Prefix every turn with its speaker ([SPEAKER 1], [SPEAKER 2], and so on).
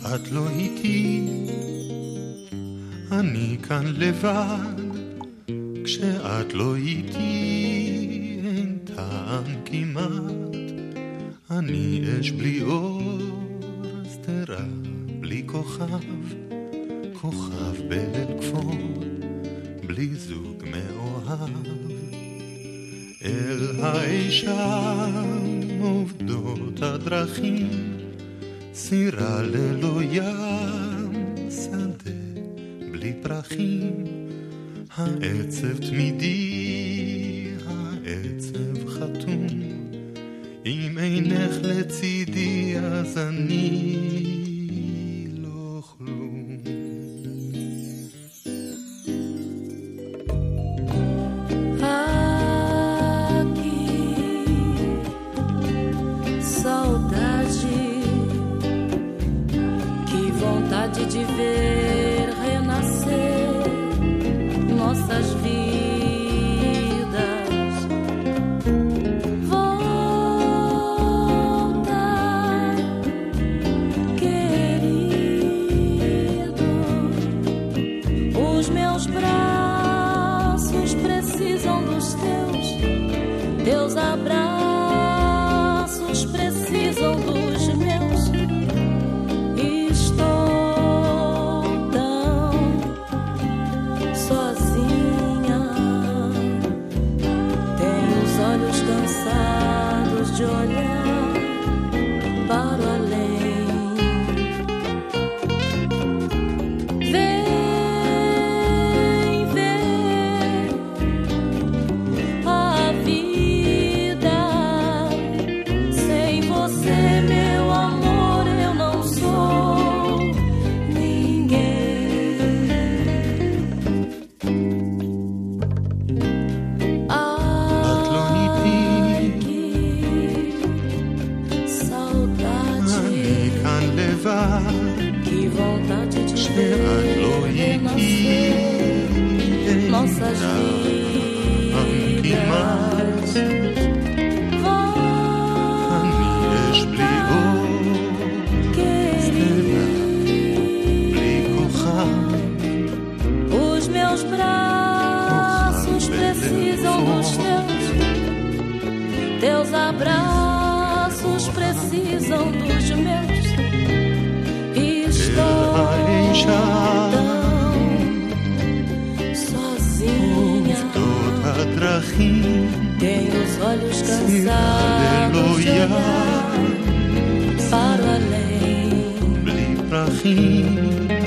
[SPEAKER 1] את לא איתי, אני כאן לבד, כשאת לא איתי אין טעם כמעט, אני אש בלי אור, סתרה בלי כוכב, כוכב בליל כפור, בלי זוג מאוהב. אל האישה עובדות הדרכים, סירה ללא ים, שדה בלי פרחים, העצב תמידי, העצב חתום, אם אינך לצידי אז אני לא כלום.
[SPEAKER 2] De ver renascer nossas vidas, volta, querido, os meus braços precisam dos teus, teus abraços precisam dos meus. De olhar para o além, vem ver a vida. Sem você, meu amor, eu não sou ninguém.
[SPEAKER 1] Que vontade de renascer
[SPEAKER 2] nossas vidas, os meus braços precisam dos teus, teus abraços precisam dos meus. Estou tão sozinha, tenho os olhos cansados de olhar para o além.